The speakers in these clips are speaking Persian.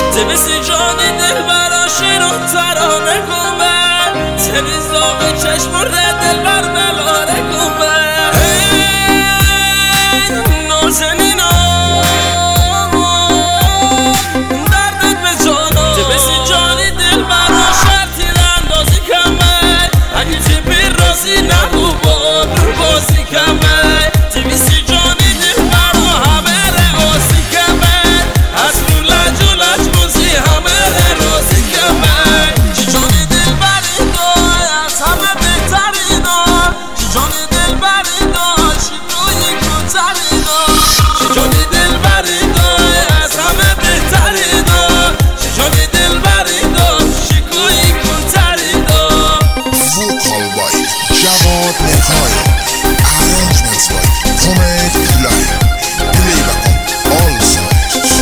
تبسی جانی دل برا شیر و ترانه گومه تبی زاغ چشم و دل بر بلاره گومه نازنینا دردت به جانا تبسی جانی دل برا شرطی اندازی کمه اگه تبی رازی نبو با بازی کمه تبسی جانی دل برا همه رازی کمه از رو لج و لج بازی همه رازی کمه چی جانی دل بری دای از همه بهتری دای چی جانی دل بری دای چی روی کتری دای چی جانی دل بری دای از همه بهتری دای چی جانی دل بری دای چی روی کتری دای Vocal by Javad Nekhai. Arrangements by Tomek Kulay. Playback on all sides.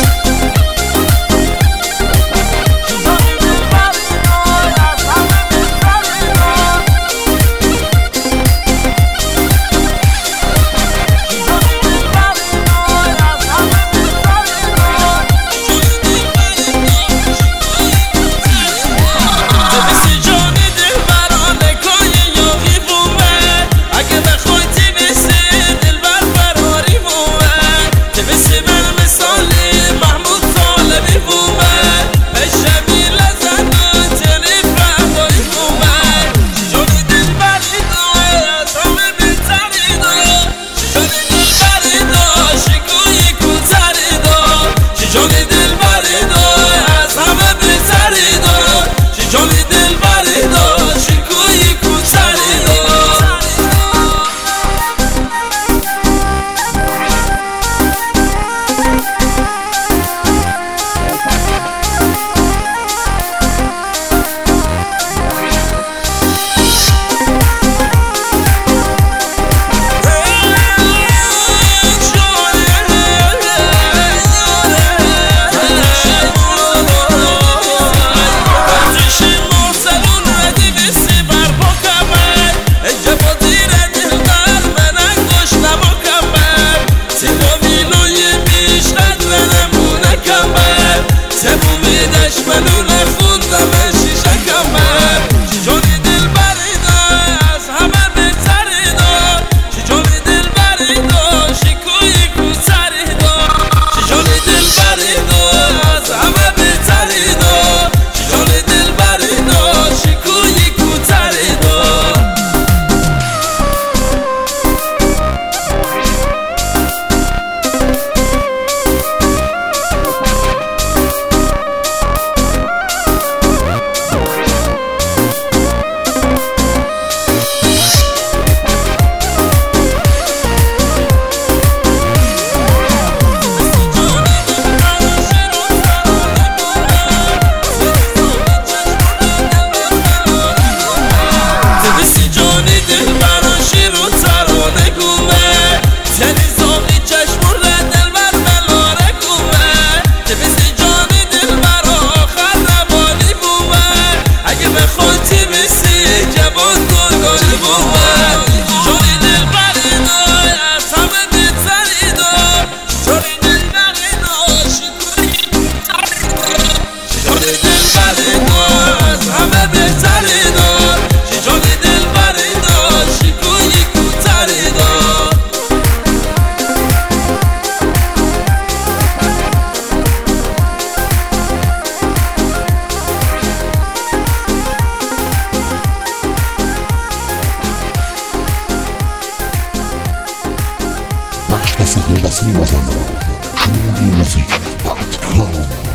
Nasz na Mazana, Człowiek muzyki,